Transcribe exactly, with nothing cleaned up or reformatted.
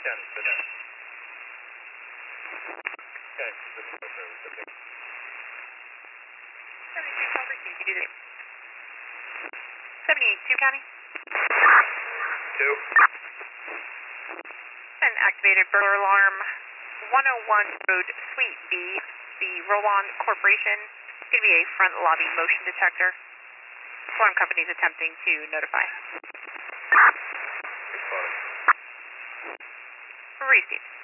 County, sit down. Okay, this is over. Okay. seventy-two Calvary, you can do this. seventy-eight, two County. Two. And activated burglar alarm one oh one Road Suite B, the Roll-On Corporation. It's going to be a front lobby motion detector. Alarm company is attempting to notify. Respond. Received.